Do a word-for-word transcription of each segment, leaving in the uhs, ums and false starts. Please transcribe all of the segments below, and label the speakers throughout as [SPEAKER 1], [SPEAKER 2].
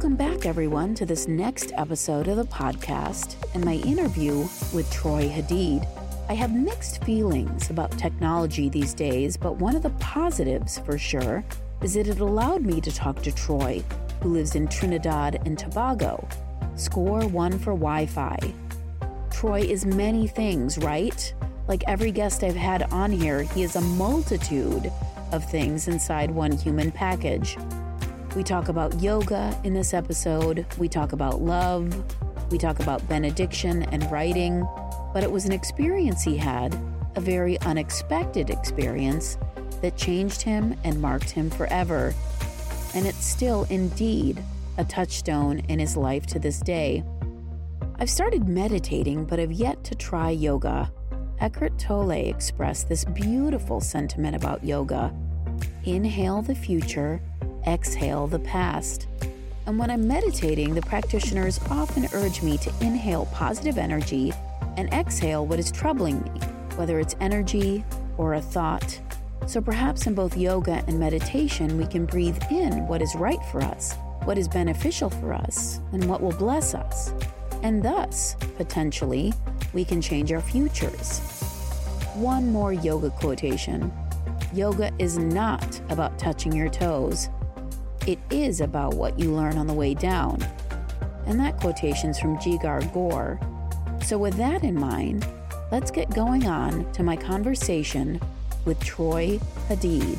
[SPEAKER 1] Welcome back, everyone, to this next episode of the podcast and my interview with Troy Hadid. I have mixed feelings about technology these days, but one of the positives, for sure, is that it allowed me to talk to Troy, who lives in Trinidad and Tobago. Score one for Wi-Fi. Troy is many things, right? Like every guest I've had on here, he is a multitude of things inside one human package. We talk about yoga in this episode. We talk about love. We talk about benediction and writing. But it was an experience he had, a very unexpected experience that changed him and marked him forever. And it's still indeed a touchstone in his life to this day. I've started meditating, but have yet to try yoga. Eckhart Tolle expressed this beautiful sentiment about yoga. Inhale the future, exhale the past. And when I'm meditating, the practitioners often urge me to inhale positive energy and exhale what is troubling me, whether it's energy or a thought. So perhaps in both yoga and meditation, we can breathe in what is right for us, what is beneficial for us, and what will bless us. And thus, potentially, we can change our futures. One more yoga quotation. Yoga is not about touching your toes. It is about what you learn on the way down. And that quotation's from Jigar Gore. So with that in mind, let's get going on to my conversation with Troy Hadid.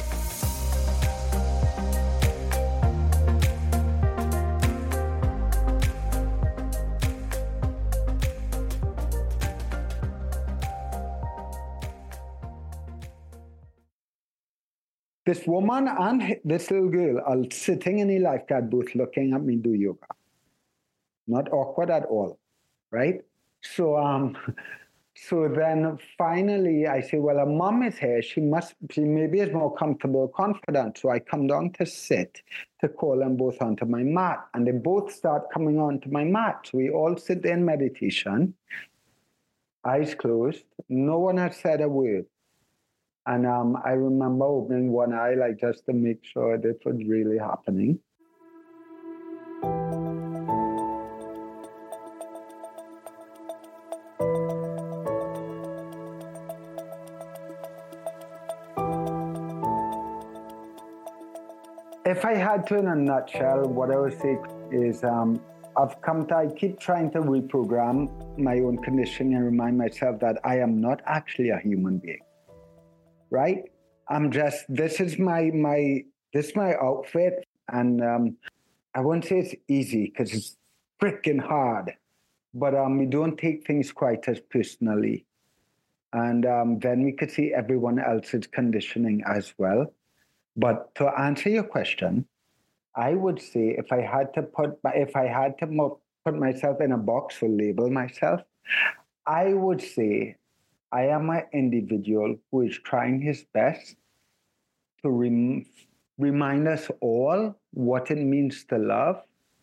[SPEAKER 2] This woman and this little girl are sitting in the lifeguard booth looking at me do yoga. Not awkward at all, right? So um, so then finally I say, well, her mom is here. She must, she maybe is more comfortable, confident. So I come down to sit to call them both onto my mat. And they both start coming onto my mat. So we all sit there in meditation, eyes closed. No one has said a word. And um, I remember opening one eye, like just to make sure this was really happening. If I had to, in a nutshell, what I would say is um, I've come to, I keep trying to reprogram my own conditioning and remind myself that I am not actually a human being. Right? I'm just, this is my, my, this is my outfit. And um, I won't say it's easy because it's freaking hard, but um, we don't take things quite as personally. And um, then we could see everyone else's conditioning as well. But to answer your question, I would say if I had to put, if I had to mo- put myself in a box or label myself, I would say I am an individual who is trying his best to rem- remind us all what it means to love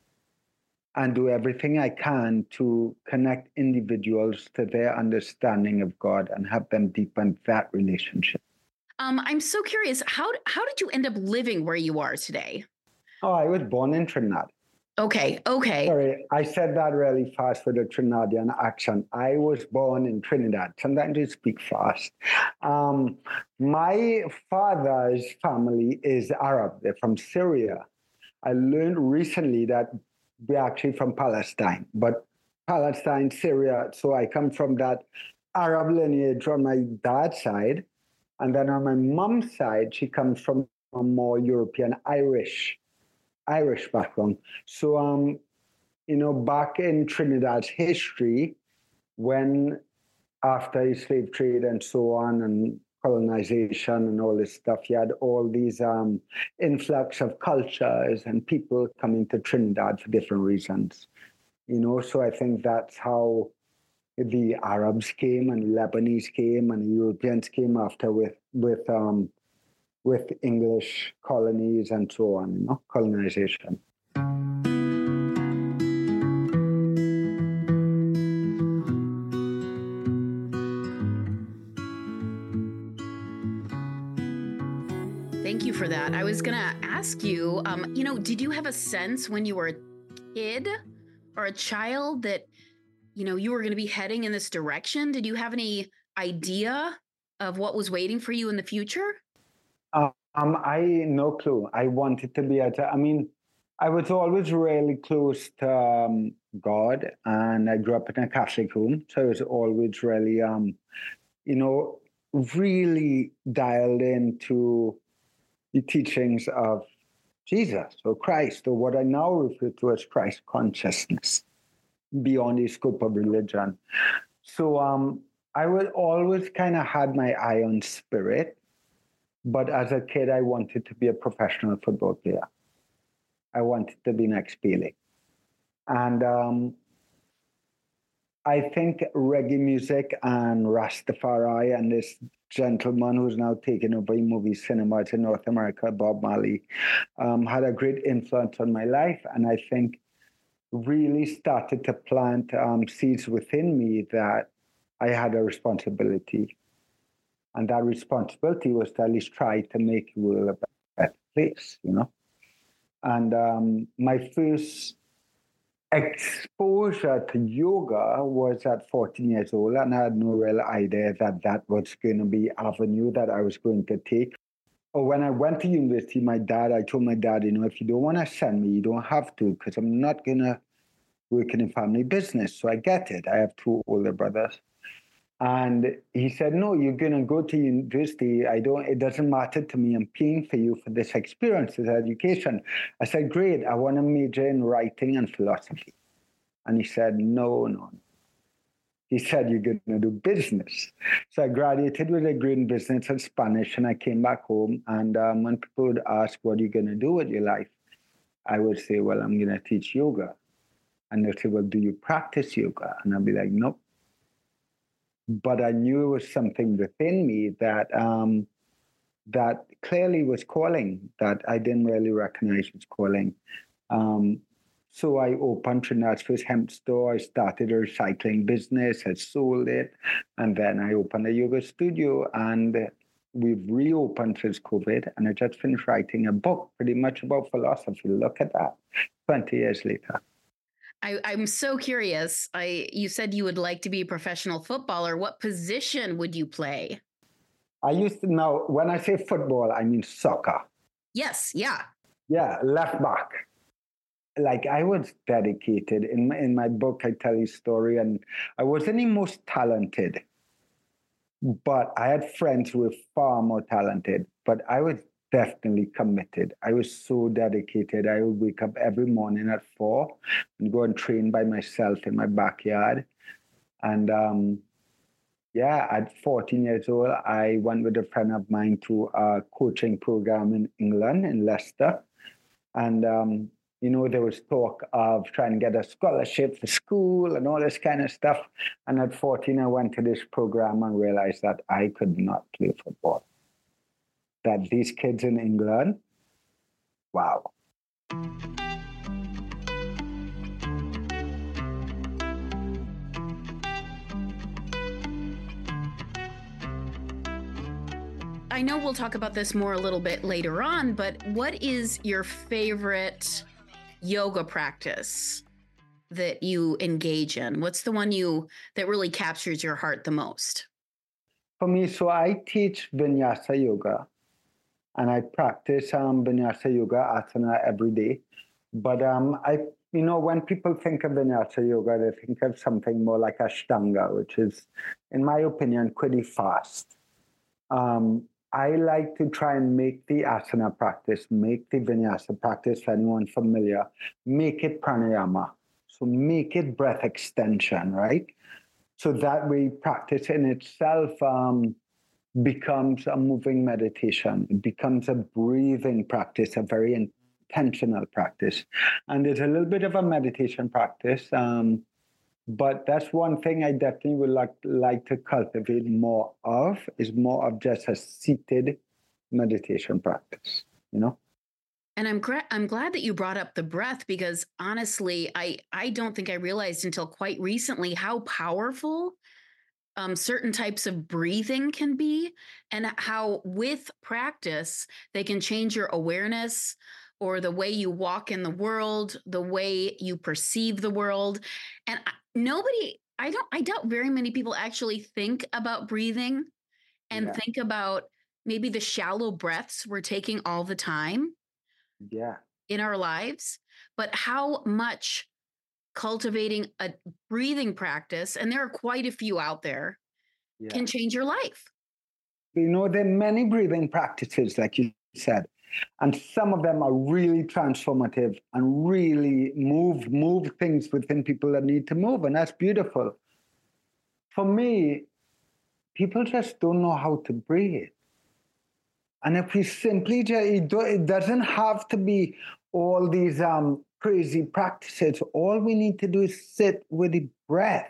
[SPEAKER 2] and do everything I can to connect individuals to their understanding of God and help them deepen that relationship.
[SPEAKER 1] Um, I'm so curious, how, how did you end up living where you are today?
[SPEAKER 2] Oh, I was born in Trinidad.
[SPEAKER 1] Okay, okay.
[SPEAKER 2] Sorry, I said that really fast with a Trinidadian accent. I was born in Trinidad. Sometimes I speak fast. Um, my father's family is Arab. They're from Syria. I learned recently that we're actually from Palestine, but Palestine, Syria. So I come from that Arab lineage on my dad's side. And then on my mom's side, she comes from a more European Irish Irish background. So, um, you know, back in Trinidad's history, when after the slave trade and so on, and colonization and all this stuff, you had all these um, influx of cultures and people coming to Trinidad for different reasons. You know, so I think that's how the Arabs came and Lebanese came and the Europeans came after with with um, with English colonies and so on, you know, colonization.
[SPEAKER 1] Thank you for that. I was going to ask you, um, you know, did you have a sense when you were kid or a child that, you know, you were going to be heading in this direction? Did you have any idea of what was waiting for you in the future?
[SPEAKER 2] Um, I no clue. I wanted to be a. I mean, I was always really close to um, God, and I grew up in a Catholic home, so I was always really, um, you know, really dialed into the teachings of Jesus or Christ, or what I now refer to as Christ consciousness, beyond the scope of religion. So um, I would always kind of had my eye on spirit, but as a kid, I wanted to be a professional football player. I wanted to be next Pele. And um, I think reggae music and Rastafari and this gentleman who's now taken over movie cinemas in North America, Bob Marley, um, had a great influence on my life. And I think really started to plant um, seeds within me that I had a responsibility. And that responsibility was to at least try to make the world a better place, you know? And um, my first exposure to yoga was at fourteen years old, and I had no real idea that that was going to be avenue that I was going to take. Or when I went to university, my dad, I told my dad, you know, if you don't want to send me, you don't have to, because I'm not going to work in a family business. So I get it. I have two older brothers. And he said, no, you're going to go to university. I don't, it doesn't matter to me. I'm paying for you for this experience, this education. I said, great. I want to major in writing and philosophy. And he said, no, no. He said, you're going to do business. So I graduated with a degree in business and Spanish, and I came back home. And um, when people would ask, what are you going to do with your life? I would say, well, I'm going to teach yoga. And they'd say, well, do you practice yoga? And I'd be like, nope. But I knew it was something within me that um, that clearly was calling, that I didn't really recognize was calling. Um, so I opened Trinidad's first hemp store. I started a recycling business. I sold it. And then I opened a yoga studio. And we've reopened since COVID. And I just finished writing a book pretty much about philosophy. Look at that, twenty years later.
[SPEAKER 1] I, I'm so curious. I you said you would like to be a professional footballer. What position would you play?
[SPEAKER 2] I used to now, when I say football, I mean soccer.
[SPEAKER 1] Yes, yeah.
[SPEAKER 2] Yeah, left back. Like I was dedicated. In my, in my book, I tell you a story, and I wasn't the most talented, but I had friends who were far more talented, but I was definitely committed. I was so dedicated. I would wake up every morning at four and go and train by myself in my backyard. And um, yeah, at fourteen years old, I went with a friend of mine to a coaching program in England, in Leicester. And, um, you know, there was talk of trying to get a scholarship for school and all this kind of stuff. And at fourteen, I went to this program and realized that I could not play football. That these kids in England, wow.
[SPEAKER 1] I know we'll talk about this more a little bit later on, but what is your favorite yoga practice that you engage in? What's the one you that really captures your heart the most?
[SPEAKER 2] For me, so I teach Vinyasa Yoga. And I practice um, Vinyasa Yoga asana every day. But um, I, you know, when people think of Vinyasa Yoga, they think of something more like Ashtanga, which is, in my opinion, pretty fast. Um, I like to try and make the asana practice, make the Vinyasa practice, for anyone familiar, make it pranayama. So make it breath extension, right? So that way practice in itself um, becomes a moving meditation. It becomes a breathing practice, a very intentional practice. And there's a little bit of a meditation practice, um, but that's one thing I definitely would like, like to cultivate more of, is more of just a seated meditation practice, you know?
[SPEAKER 1] And I'm gra- I'm glad that you brought up the breath, because honestly, I, I don't think I realized until quite recently how powerful Um, certain types of breathing can be, and how with practice they can change your awareness or the way you walk in the world, the way you perceive the world. And nobody, I don't, I doubt very many people actually think about breathing and
[SPEAKER 2] Yeah.
[SPEAKER 1] think about maybe the shallow breaths we're taking all the time.
[SPEAKER 2] Yeah.
[SPEAKER 1] In our lives, but how much cultivating a breathing practice, and there are quite a few out there, yeah. can change your life.
[SPEAKER 2] You know, there are many breathing practices, like you said, and some of them are really transformative and really move move things within people that need to move, and that's beautiful. For me, people just don't know how to breathe. And if we simply, it doesn't have to be all these um, crazy practices. All we need to do is sit with the breath.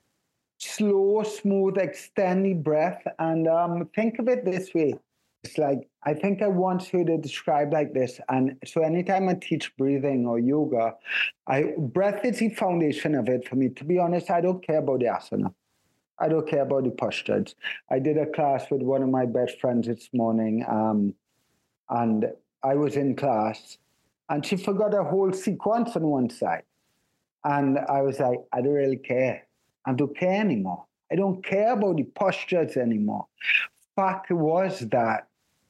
[SPEAKER 2] Slow, smooth, extended breath. And um, think of it this way. It's like, I think I once heard it described like this. And so anytime I teach breathing or yoga, I breath is the foundation of it for me. To be honest, I don't care about the asana. I don't care about the postures. I did a class with one of my best friends this morning, um, and I was in class, and she forgot a whole sequence on one side. And I was like, I don't really care. I don't care anymore. I don't care about the postures anymore. Fact was that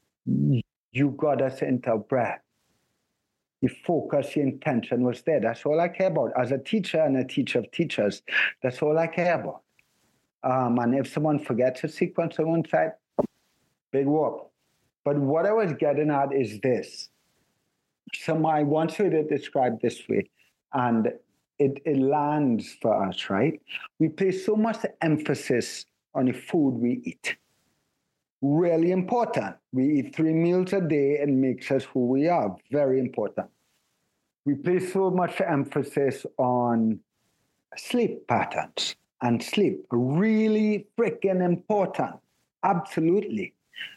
[SPEAKER 2] you got us into breath. The focus, the intention was there. That's all I care about. As a teacher and a teacher of teachers, that's all I care about. Um, and if someone forgets a sequence on one side, big whoop. But what I was getting at is this. So I once heard it described this way, and it, it lands for us, right? We place so much emphasis on the food we eat. Really important. We eat three meals a day and makes us who we are. Very important. We place so much emphasis on sleep patterns. And sleep, really freaking important. Absolutely.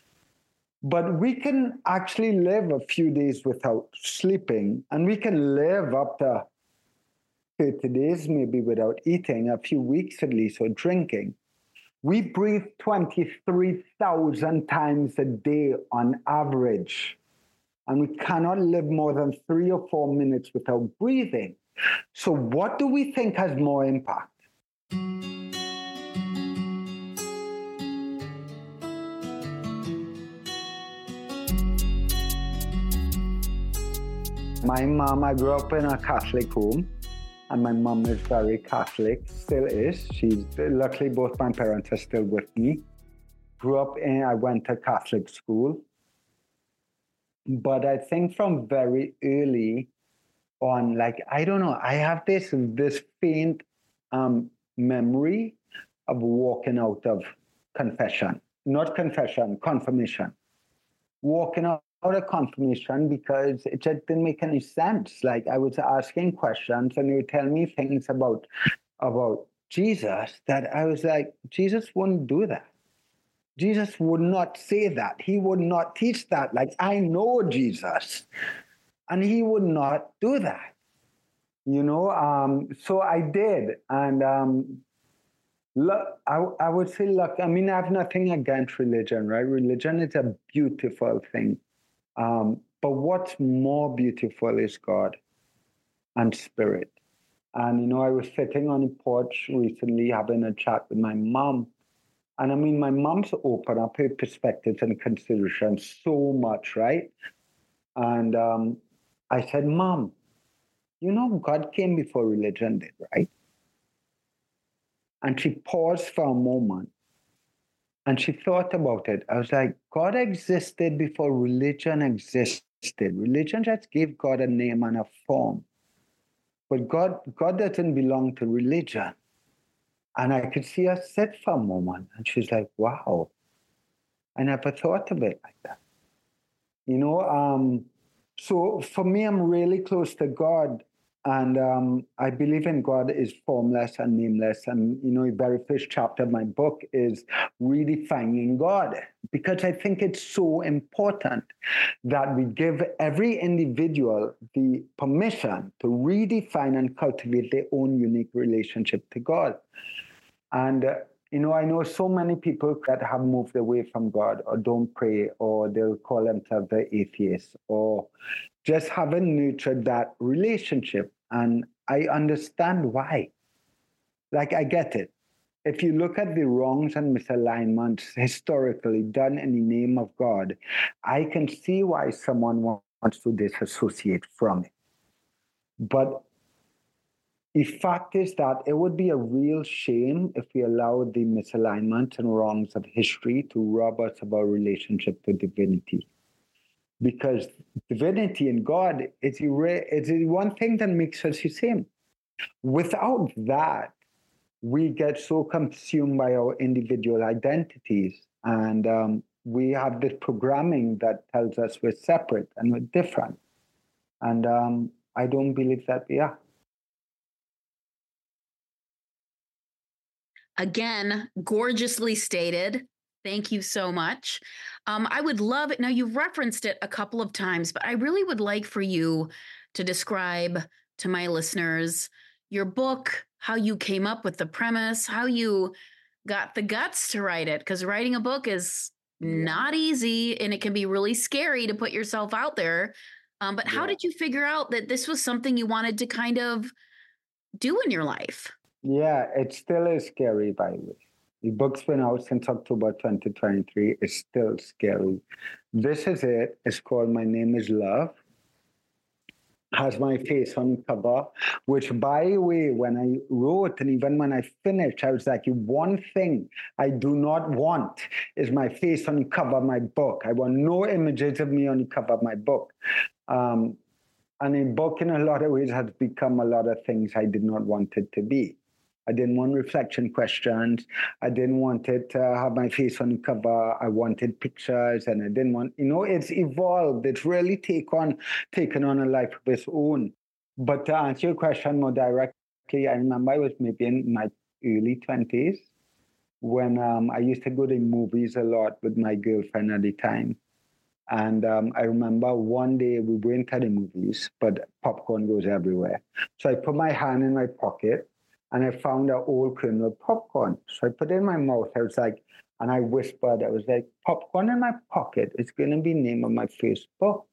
[SPEAKER 2] But we can actually live a few days without sleeping, and we can live up to thirty days maybe without eating, a few weeks at least, or drinking. We breathe twenty-three thousand times a day on average, and we cannot live more than three or four minutes without breathing. So what do we think has more impact? My mom, I grew up in a Catholic home, and my mom is very Catholic, still is. She's luckily both my parents are still with me. Grew up in, I went to Catholic school. But I think from very early on, like, I don't know, I have this, this faint um, memory of walking out of confession, not confession, confirmation. Walking out out of confirmation because it just didn't make any sense. Like, I was asking questions and they would tell me things about, about Jesus that I was like, Jesus wouldn't do that. Jesus would not say that. He would not teach that. Like, I know Jesus, and he would not do that. You know, um, so I did. And um, look, I, I would say, look, I mean, I have nothing against religion, right? Religion is a beautiful thing. Um, but what's more beautiful is God and spirit. And, you know, I was sitting on a porch recently having a chat with my mom. And I mean, my mom's opened up her perspectives and considerations so much, right? And um, I said, Mom, you know, God came before religion did, right? And she paused for a moment. And she thought about it. I was like, God existed before religion existed. Religion just gave God a name and a form. But God, God doesn't belong to religion. And I could see her sit for a moment. And she's like, wow. I never thought of it like that. You know, um, so for me, I'm really close to God. And um, I believe in God is formless and nameless. And, you know, the very first chapter of my book is redefining God, because I think it's so important that we give every individual the permission to redefine and cultivate their own unique relationship to God. And, uh, You know, I know so many people that have moved away from God or don't pray, or they'll call themselves the atheists, or just haven't nurtured that relationship. And I understand why. Like, I get it. If you look at the wrongs and misalignments historically done in the name of God, I can see why someone wants to disassociate from it. But the fact is that it would be a real shame if we allowed the misalignment and wrongs of history to rob us of our relationship to divinity. Because divinity and God is the, is the one thing that makes us the same. Without that, we get so consumed by our individual identities, and um, we have this programming that tells us we're separate and we're different. And um, I don't believe that we are.
[SPEAKER 1] Again, gorgeously stated. Thank you so much. Um, I would love it. Now, you've referenced it a couple of times, but I really would like for you to describe to my listeners your book, how you came up with the premise, how you got the guts to write it, because writing a book is not easy and it can be really scary to put yourself out there. Um, but how yeah. did you figure out that this was something you wanted to kind of do in your life?
[SPEAKER 2] Yeah, it still is scary, by the way. The book's been out since October twenty twenty-three. It's still scary. This is it. It's called My Name is Love. Has my face on the cover, which, by the way, when I wrote and even when I finished, I was like, one thing I do not want is my face on the cover of my book. I want no images of me on the cover of my book. Um, and a book, in a lot of ways, has become a lot of things I did not want it to be. I didn't want reflection questions. I didn't want it to have my face on the cover. I wanted pictures, and I didn't want, you know, it's evolved. It's really take on, taken on a life of its own. But to answer your question more directly, I remember I was maybe in my early twenties when um, I used to go to movies a lot with my girlfriend at the time. And um, I remember one day we went to the movies, but popcorn goes everywhere. So I put my hand in my pocket, and I found an old kernel of popcorn. So I put it in my mouth. I was like, and I whispered, I was like, popcorn in my pocket is going to be the name of my first book.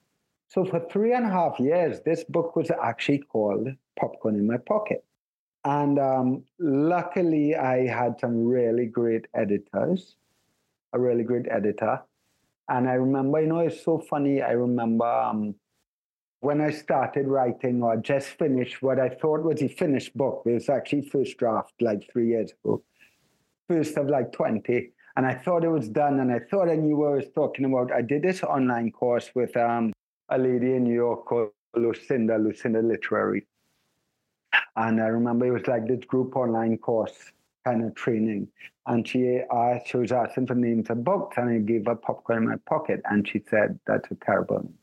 [SPEAKER 2] So for three and a half years, this book was actually called Popcorn in My Pocket. And um, luckily, I had some really great editors, a really great editor. And I remember, you know, it's so funny. I remember um, when I started writing or just finished what I thought was a finished book. It was actually first draft like three years ago, first of like twenty. And I thought it was done. And I thought I knew what I was talking about. I did this online course with um, a lady in New York called Lucinda, Lucinda Literary. And I remember it was like this group online course kind of training. And she asked, she was asking for names of books. And I gave her Popcorn in My Pocket. And she said, that's a terrible name.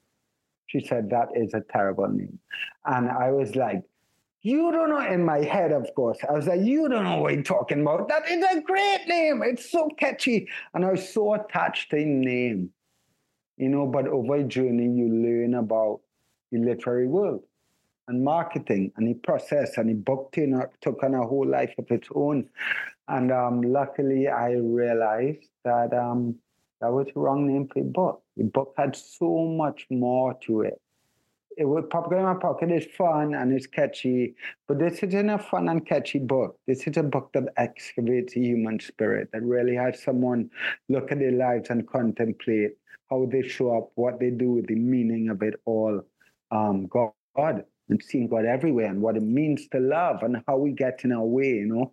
[SPEAKER 2] She said, that is a terrible name. And I was like, you don't know, in my head, of course. I was like, you don't know what you're talking about. That is a great name. It's so catchy. And I was so attached to the name, you know, but over a journey, you learn about the literary world and marketing and the process, and the book took on a whole life of its own. And um, luckily, I realized that um, that was the wrong name for the book. The book had so much more to it. It was Popcorn in My Pocket is fun and it's catchy, but this isn't a fun and catchy book. This is a book that excavates the human spirit, that really has someone look at their lives and contemplate how they show up, what they do, the meaning of it all. Um, God, and seeing God everywhere, and what it means to love, and how we get in our way, you know.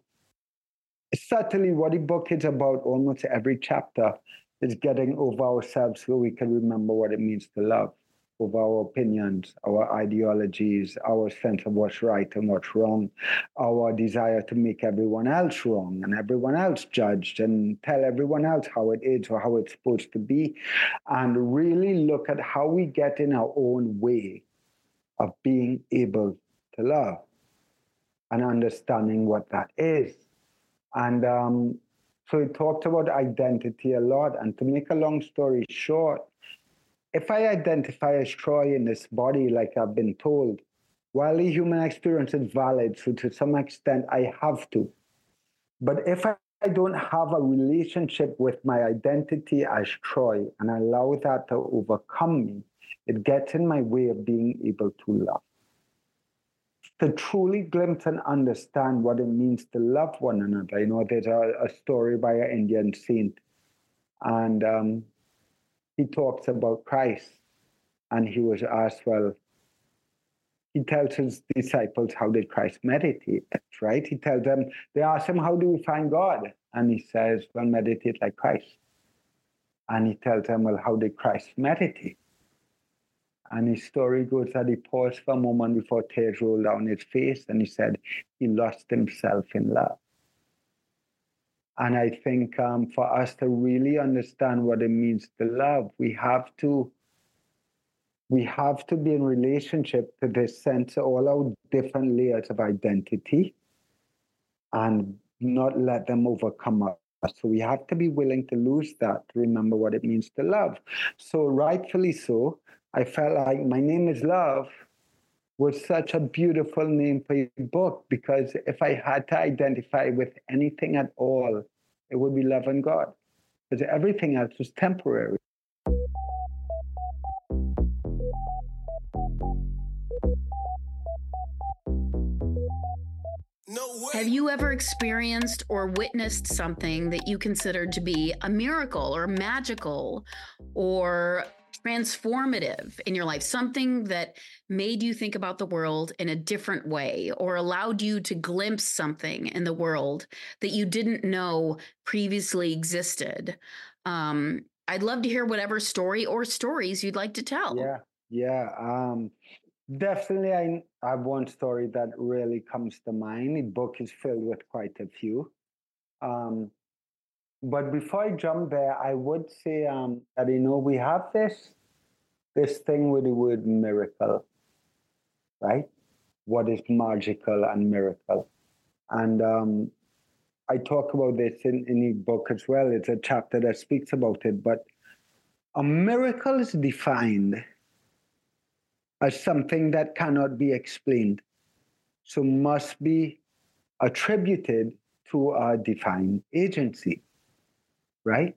[SPEAKER 2] Certainly what the book is about, almost every chapter, is getting over ourselves so we can remember what it means to love, over our opinions, our ideologies, our sense of what's right and what's wrong, our desire to make everyone else wrong and everyone else judged and tell everyone else how it is or how it's supposed to be, and really look at how we get in our own way of being able to love and understanding what that is. And um, so it talked about identity a lot. And to make a long story short, if I identify as Troy in this body, like I've been told, while the human experience is valid, so to some extent I have to, But if I, I don't have a relationship with my identity as Troy and allow that to overcome me, it gets in my way of being able to love. To truly glimpse and understand what it means to love one another. You know, there's a, a story by an Indian saint, and um, he talks about Christ, and he was asked, well, he tells his disciples, how did Christ meditate, right? He tells them, they ask him, how do we find God? And he says, well, meditate like Christ. And he tells them, well, how did Christ meditate? And his story goes that he paused for a moment before tears rolled down his face, and he said he lost himself in love. And I think um, for us to really understand what it means to love, we have to we have to be in relationship to this sense of all our different layers of identity and not let them overcome us. So we have to be willing to lose that to remember what it means to love. So rightfully so, I felt like My Name is Love was such a beautiful name for your book, because if I had to identify with anything at all, it would be love and God, because everything else was temporary.
[SPEAKER 1] Have you ever experienced or witnessed something that you considered to be a miracle or magical or transformative in your life? Something that made you think about the world in a different way or allowed you to glimpse something in the world that you didn't know previously existed? Um, I'd love to hear whatever story or stories you'd like to tell.
[SPEAKER 2] Yeah, yeah. Um, definitely, I have one story that really comes to mind. The book is filled with quite a few. Um, but before I jump there, I would say um, that, you know, we have this, this thing with the word miracle, right? What is magical and miracle? And um, I talk about this in, in the book as well. It's a chapter that speaks about it. But a miracle is defined as something that cannot be explained, so must be attributed to a divine agency, right?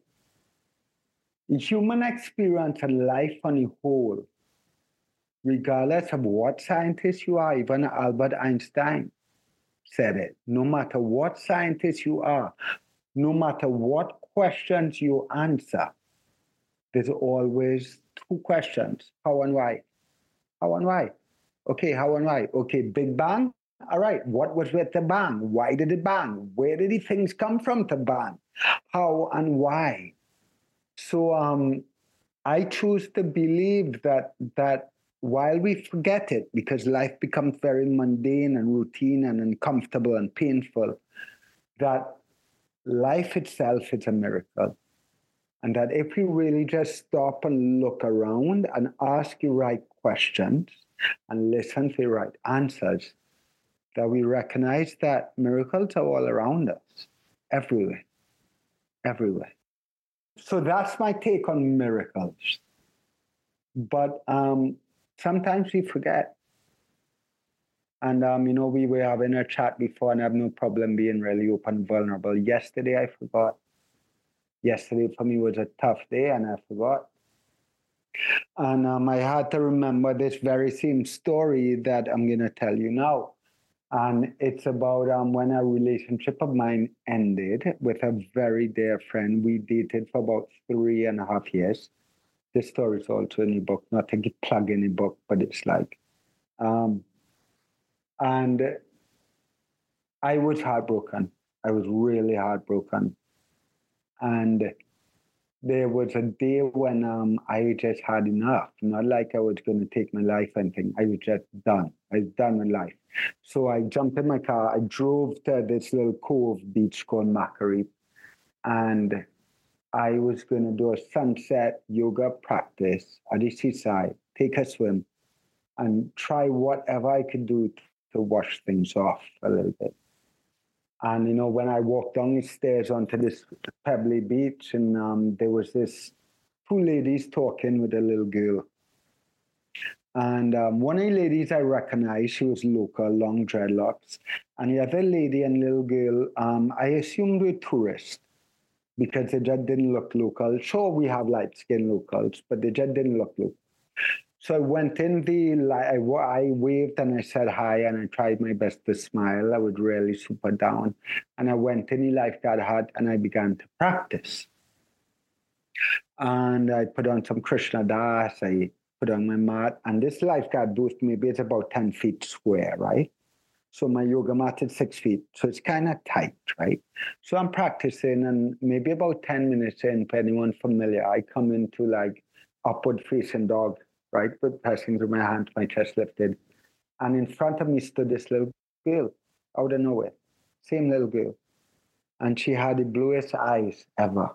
[SPEAKER 2] The human experience and life on the whole, regardless of what scientist you are, even Albert Einstein said it, no matter what scientist you are, no matter what questions you answer, there's always two questions: how and why? How and why? Okay, how and why? Okay, Big Bang. All right, what was with the bang? Why did it bang? Where did the things come from to bang? How and why? So um, I choose to believe that that while we forget it, because life becomes very mundane and routine and uncomfortable and painful, that life itself is a miracle. And that if we really just stop and look around and ask the right questions and listen to the right answers, that we recognize that miracles are all around us, everywhere, everywhere. So that's my take on miracles. But um, sometimes we forget. And, um, you know, we were having a chat before, and I have no problem being really open and vulnerable. Yesterday, I forgot. Yesterday for me was a tough day, and I forgot. And um, I had to remember this very same story that I'm going to tell you now. And it's about um, when a relationship of mine ended with a very dear friend. We dated for about three and a half years. This story is also in the book, not to get plug in the book, but it's like, um, and I was heartbroken. I was really heartbroken. And there was a day when um, I just had enough. Not like I was going to take my life and anything. I was just done. I was done with life. So I jumped in my car. I drove to this little cove beach called Macquarie. And I was going to do a sunset yoga practice at the seaside, take a swim, and try whatever I could do to wash things off a little bit. And, you know, when I walked down the stairs onto this pebbly beach, and um, there was this two ladies talking with a little girl. And um, one of the ladies I recognized, she was local, long dreadlocks. And the other lady and little girl, um, I assumed were tourists because they just didn't look local. Sure, we have light-skinned locals, but they just didn't look local. So I went in the, I, I waved and I said hi, and I tried my best to smile. I was really super down. And I went in the lifeguard hut and I began to practice. And I put on some Krishna Das, I put on my mat, and this lifeguard booth, maybe it's about ten feet square, right? So my yoga mat is six feet, so it's kind of tight, right? So I'm practicing, and maybe about ten minutes in, for anyone familiar, I come into like upward facing dog, right? With pressing through my hands, my chest lifted. And in front of me stood this little girl out of nowhere, same little girl. And she had the bluest eyes ever.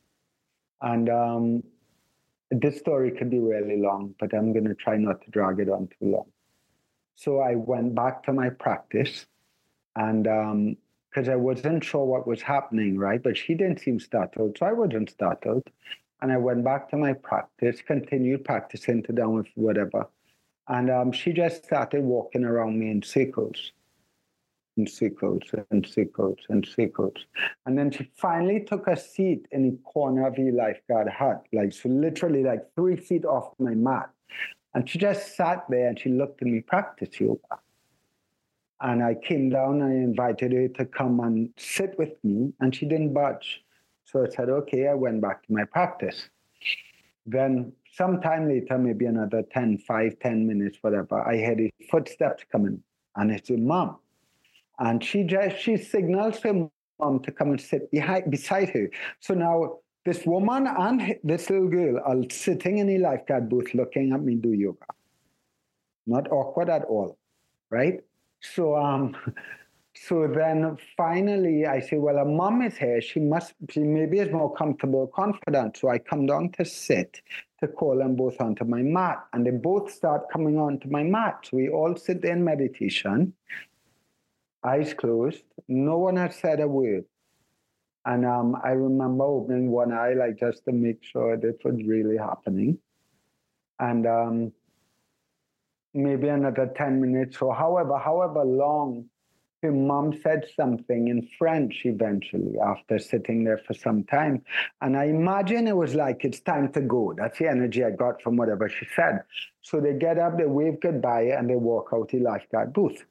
[SPEAKER 2] And um, this story could be really long, but I'm going to try not to drag it on too long. So I went back to my practice, and because um, I wasn't sure what was happening, right? But she didn't seem startled, so I wasn't startled. And I went back to my practice, continued practicing to down with whatever. And um, she just started walking around me in circles. In circles and circles and circles. And then she finally took a seat in the corner of the lifeguard hut, like so literally like three feet off my mat. And she just sat there and she looked at me practice yoga. And I came down and I invited her to come and sit with me, and she didn't budge. So I said, okay, I went back to my practice. Then sometime later, maybe another ten, five, ten minutes, whatever, I heard his footsteps coming, and it's her mom. And she just, she signals her mom to come and sit behind, beside her. So now this woman and this little girl are sitting in a lifeguard booth looking at me do yoga. Not awkward at all, right? So um, so then finally I say, well, her mom is here. She must, she maybe is more comfortable, confident. So I come down to sit to call them both onto my mat. And they both start coming onto my mat. So we all sit there in meditation, eyes closed. No one had said a word. And um, I remember opening one eye, like just to make sure this was really happening. And um, maybe another ten minutes or however, however long, her mom said something in French eventually after sitting there for some time. And I imagine it was like, it's time to go. That's the energy I got from whatever she said. So they get up, they wave goodbye, and they walk out the lifeguard booth.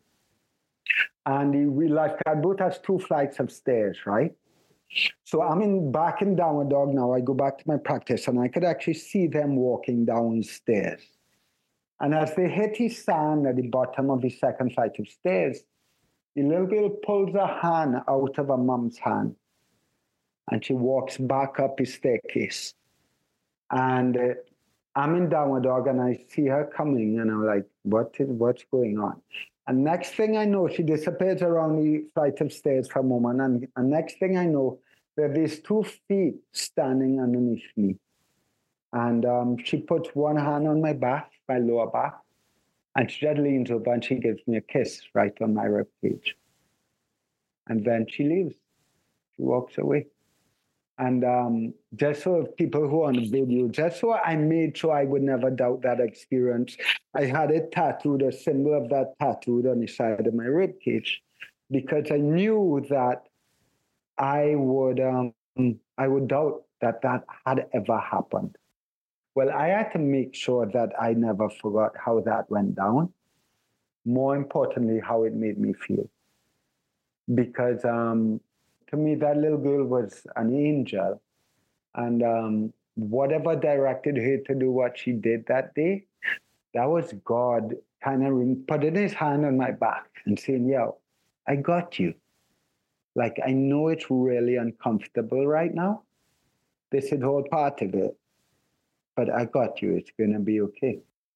[SPEAKER 2] And the lifeguard booth has two flights of stairs, right? So I'm in back in downward dog now. I go back to my practice, and I could actually see them walking downstairs. And as they hit the sand at the bottom of the second flight of stairs, the little girl pulls a hand out of her mom's hand, and she walks back up the staircase. And uh, I'm in downward dog, and I see her coming, and I'm like, what is, what's going on? And next thing I know, she disappears around the flight of stairs for a moment. And, and next thing I know, there are these two feet standing underneath me. And um, she puts one hand on my back, my lower back, and she just leans over and she gives me a kiss right on my rib cage. And then she leaves. She walks away. And um, just so people who are on the video, just so I made sure I would never doubt that experience, I had it tattooed, a symbol of that tattooed on the side of my rib cage, because I knew that I would um, I would doubt that that had ever happened. Well, I had to make sure that I never forgot how that went down. More importantly, how it made me feel. Because um, to me, that little girl was an angel. And um, whatever directed her to do what she did that day, that was God kind of putting his hand on my back and saying, yo, I got you. Like, I know it's really uncomfortable right now. This is all part of it. But I got you. It's going to be okay.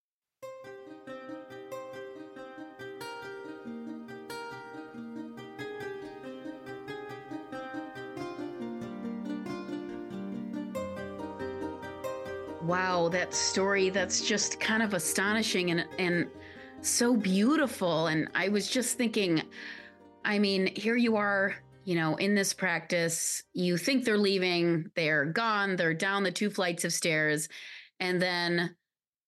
[SPEAKER 1] Wow, that story, that's just kind of astonishing and, and so beautiful. And I was just thinking, I mean, here you are, you know, in this practice, you think they're leaving, they're gone, they're down the two flights of stairs. And then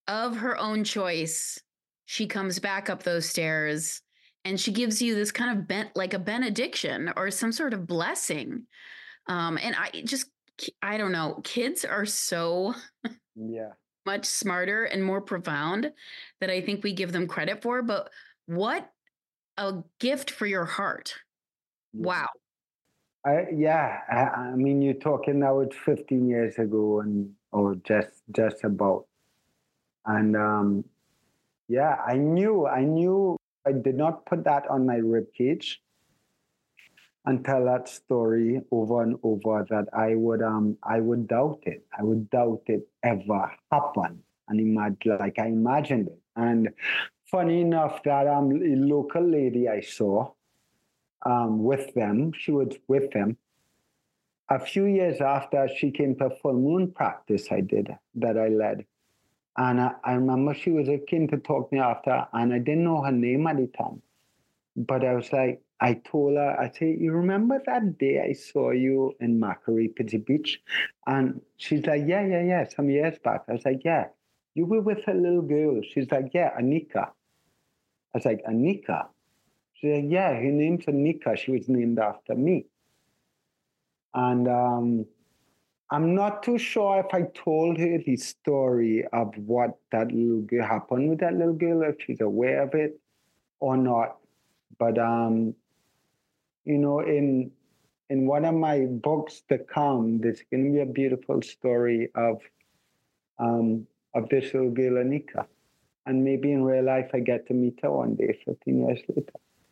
[SPEAKER 1] of her own choice, she comes back up those stairs and she gives you this kind of bent, like a benediction or some sort of blessing. Um, and I just, I don't know, kids are so
[SPEAKER 2] Yeah.
[SPEAKER 1] much smarter and more profound that I think we give them credit for. But what a gift for your heart.
[SPEAKER 2] Yeah.
[SPEAKER 1] Wow.
[SPEAKER 2] I, yeah, I, I mean, you're talking now, it's fifteen years ago, and or just just about. And um, yeah, I knew, I knew I did not put that on my rib cage and tell that story over and over that I would um I would doubt it. I would doubt it ever happened. And imagine like I imagined it. And funny enough, that um local lady I saw um with them, she was with them. A few years after she came to a full moon practice I did that I led. And I, I remember she was a kid to talk to me after, and I didn't know her name at the time. But I was like, I told her, I said, you remember that day I saw you in Macquarie, Pizzy Beach? And she's like, yeah, yeah, yeah, some years back. I was like, yeah, you were with a little girl. She's like, yeah, Anika. I was like, Anika? She's like, yeah, her name's Anika. She was named after me. And um, I'm not too sure if I told her the story of what that little girl happened with that little girl, if she's aware of it or not. But um, you know, in in one of my books to come, there's going to be a beautiful story of um of this little girl Anika, and maybe in real life I get to meet her one day, fifteen years later.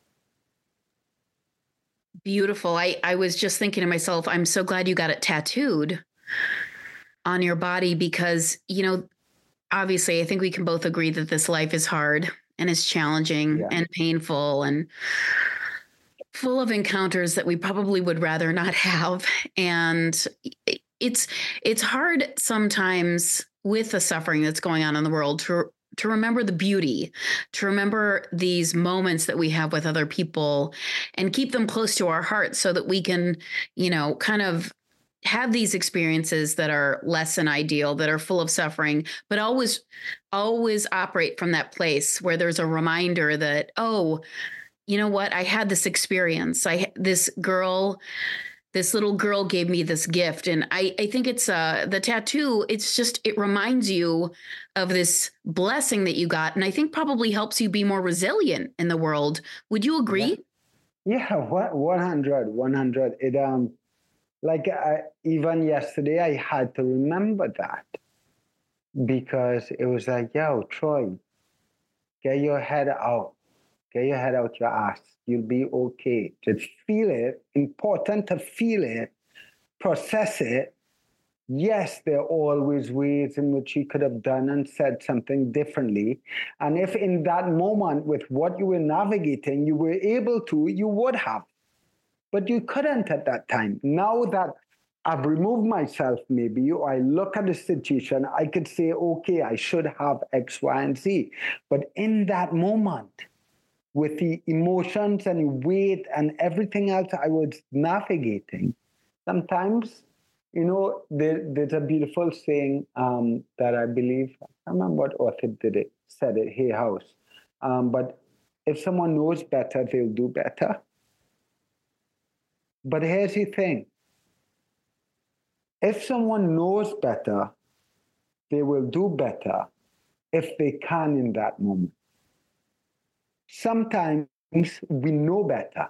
[SPEAKER 1] Beautiful. I, I was just thinking to myself, I'm so glad you got it tattooed on your body because, you know, obviously, I think we can both agree that this life is hard and it's challenging yeah. and painful and full of encounters that we probably would rather not have. And it's it's hard sometimes with the suffering that's going on in the world to to remember the beauty, to remember these moments that we have with other people and keep them close to our hearts so that we can, you know, kind of have these experiences that are less than ideal, that are full of suffering, but always, always operate from that place where there's a reminder that, oh, you know what? I had this experience. I, this girl, this little girl gave me this gift. And I, I think it's uh, the tattoo. It's just, it reminds you of this blessing that you got. And I think probably helps you be more resilient in the world. Would you agree?
[SPEAKER 2] Yeah, yeah one hundred, one hundred. It, um, like I, even yesterday, I had to remember that because it was like, yo, Troy, get your head out. Get your head out your ass. You'll be okay. Just feel it. Important to feel it. Process it. Yes, there are always ways in which you could have done and said something differently. And if in that moment with what you were navigating, you were able to, you would have. But you couldn't at that time. Now that I've removed myself maybe, or I look at the situation, I could say, okay, I should have X, Y, and Z. But in that moment, with the emotions and weight and everything else I was navigating, sometimes, you know, there, there's a beautiful saying um, that I believe, I can't remember what author did it, said it, Hay House. Um, but if someone knows better, they'll do better. But here's the thing. If someone knows better, they will do better if they can in that moment. Sometimes we know better.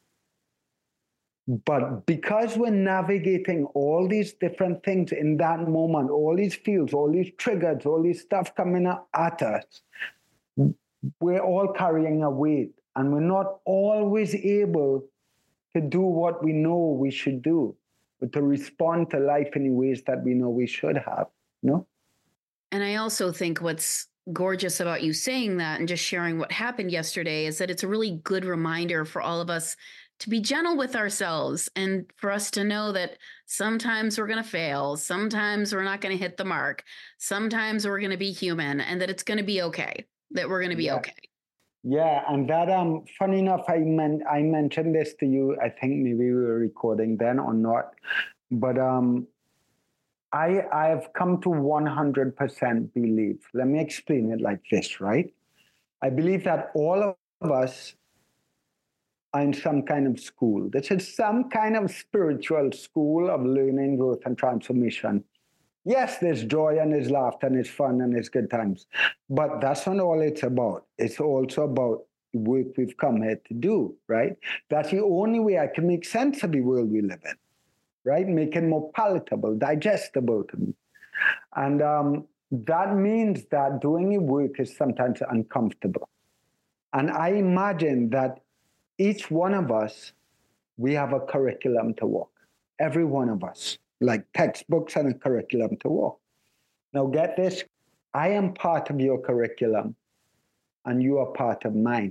[SPEAKER 2] But because we're navigating all these different things in that moment, all these fields, all these triggers, all this stuff coming at us, we're all carrying a weight. And we're not always able to do what we know we should do, but to respond to life in ways that we know we should have, you know?
[SPEAKER 1] And I also think what's gorgeous about you saying that and just sharing what happened yesterday is that it's a really good reminder for all of us to be gentle with ourselves and for us to know that sometimes we're going to fail. Sometimes we're not going to hit the mark. Sometimes we're going to be human and that it's going to be okay, that we're going to be
[SPEAKER 2] yeah.
[SPEAKER 1] okay.
[SPEAKER 2] Yeah, and that, um, funny enough, I meant I mentioned this to you. I think maybe we were recording then or not, but um, I, I have come to one hundred percent believe. Let me explain it like this, right? I believe that all of us are in some kind of school. This is some kind of spiritual school of learning, growth, and transformation. Yes, there's joy and there's laughter and there's fun and there's good times. But that's not all it's about. It's also about the work we've come here to do, right? That's the only way I can make sense of the world we live in, right? Make it more palatable, digestible to me. And um, that means that doing the work is sometimes uncomfortable. And I imagine that each one of us, we have a curriculum to walk. Every one of us. Like textbooks and a curriculum to walk. Now get this, I am part of your curriculum and you are part of mine.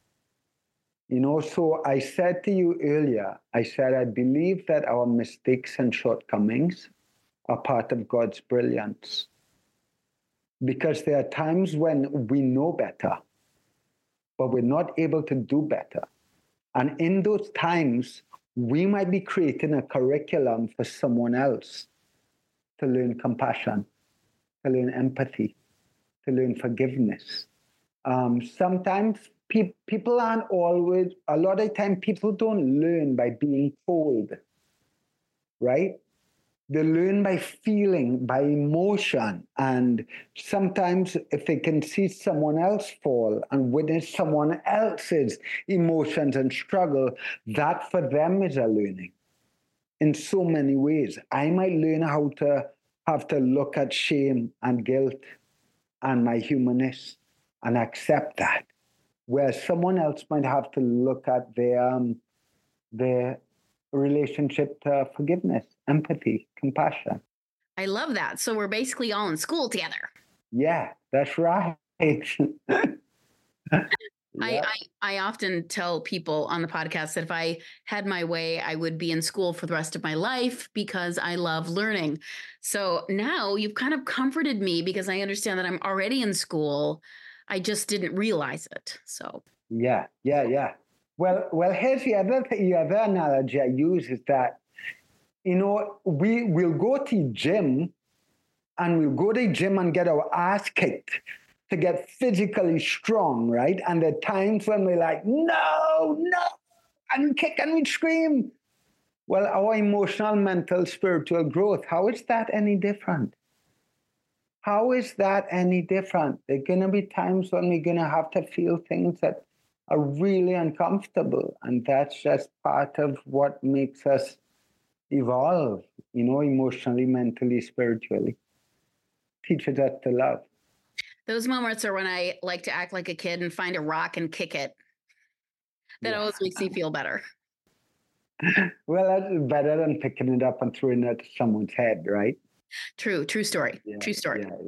[SPEAKER 2] You know, so I said to you earlier, I said, I believe that our mistakes and shortcomings are part of God's brilliance. Because there are times when we know better, but we're not able to do better. And in those times, we might be creating a curriculum for someone else to learn compassion, to learn empathy, to learn forgiveness. Um, sometimes pe- people aren't always, a lot of time people don't learn by being told, right? They learn by feeling, by emotion. And sometimes if they can see someone else fall and witness someone else's emotions and struggle, that for them is a learning in so many ways. I might learn how to have to look at shame and guilt and my humanness and accept that. Whereas someone else might have to look at their, um, their relationship to forgiveness, empathy, compassion.
[SPEAKER 1] I love that. So we're basically all in school together.
[SPEAKER 2] Yeah, that's right.
[SPEAKER 1] I, I I often tell people on the podcast that if I had my way, I would be in school for the rest of my life because I love learning. So now you've kind of comforted me because I understand that I'm already in school. I just didn't realize it. So
[SPEAKER 2] yeah, yeah, yeah. Well, well, here's the other the other analogy I use is that, you know, we will go to gym and we'll go to the gym and get our ass kicked to get physically strong, right? And there are times when we're like, no, no, and we kick and we scream. Well, our emotional, mental, spiritual growth, how is that any different? How is that any different? There are going to be times when we're going to have to feel things that are really uncomfortable. And that's just part of what makes us evolve, you know, emotionally, mentally, spiritually. Teaches us to love.
[SPEAKER 1] Those moments are when I like to act like a kid and find a rock and kick it. That yeah. always makes me feel better.
[SPEAKER 2] Well, that's better than picking it up and throwing it at someone's head, right?
[SPEAKER 1] True, true story.
[SPEAKER 2] Yeah,
[SPEAKER 1] true story.
[SPEAKER 2] Yeah.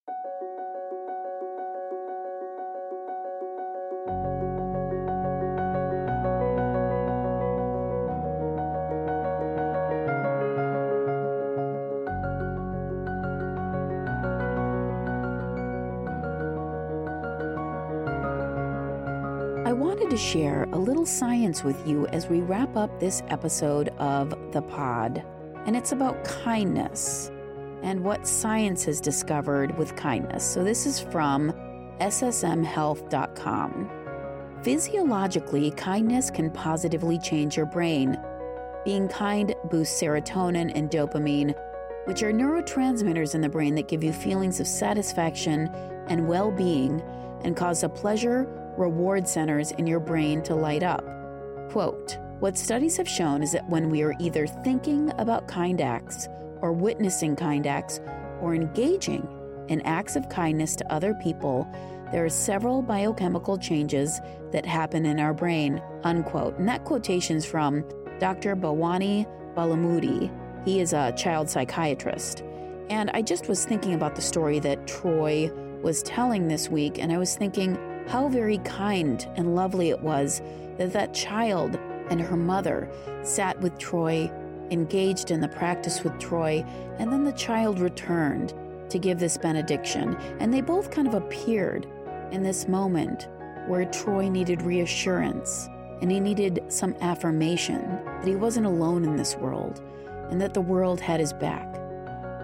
[SPEAKER 1] I wanted to share a little science with you as we wrap up this episode of The Pod. And it's about kindness and what science has discovered with kindness. So this is from S S M health dot com. Physiologically, kindness can positively change your brain. Being kind boosts serotonin and dopamine, which are neurotransmitters in the brain that give you feelings of satisfaction and well-being and cause the pleasure reward centers in your brain to light up. Quote, what studies have shown is that when we are either thinking about kind acts or witnessing kind acts or engaging in acts of kindness to other people, there are several biochemical changes that happen in our brain, unquote. And that quotation's from Doctor Bhavani Balamudi. He is a child psychiatrist. And I just was thinking about the story that Troy was telling this week, and I was thinking how very kind and lovely it was that that child and her mother sat with Troy, engaged in the practice with Troy, and then the child returned to give this benediction. And they both kind of appeared in this moment where Troy needed reassurance and he needed some affirmation that he wasn't alone in this world and that the world had his back.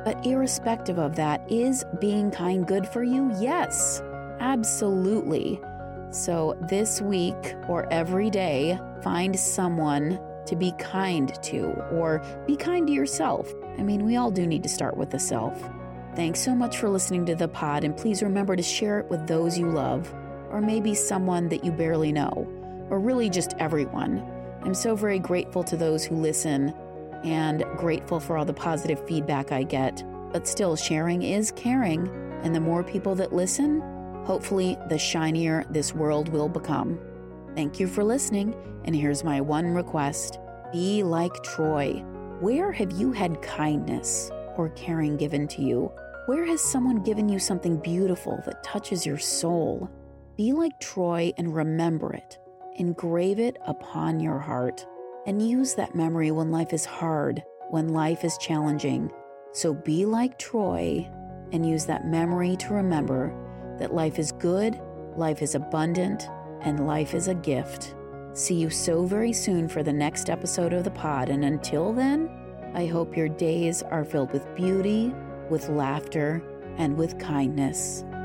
[SPEAKER 1] But irrespective of that, is being kind good for you? Yes, absolutely. So this week or every day, find someone to be kind to, or be kind to yourself. I mean, we all do need to start with the self. Thanks so much for listening to the pod, and please remember to share it with those you love, or maybe someone that you barely know, or really just everyone. I'm so very grateful to those who listen and grateful for all the positive feedback I get. But still, sharing is caring, and the more people that listen, hopefully the shinier this world will become. Thank you for listening, and here's my one request. Be like Troy. Where have you had kindness or caring given to you? Where has someone given you something beautiful that touches your soul? Be like Troy and remember it. Engrave it upon your heart, and use that memory when life is hard, when life is challenging. So be like Troy and use that memory to remember that life is good, life is abundant, and life is a gift. See you so very soon for the next episode of the pod, and until then, I hope your days are filled with beauty, with laughter, and with kindness.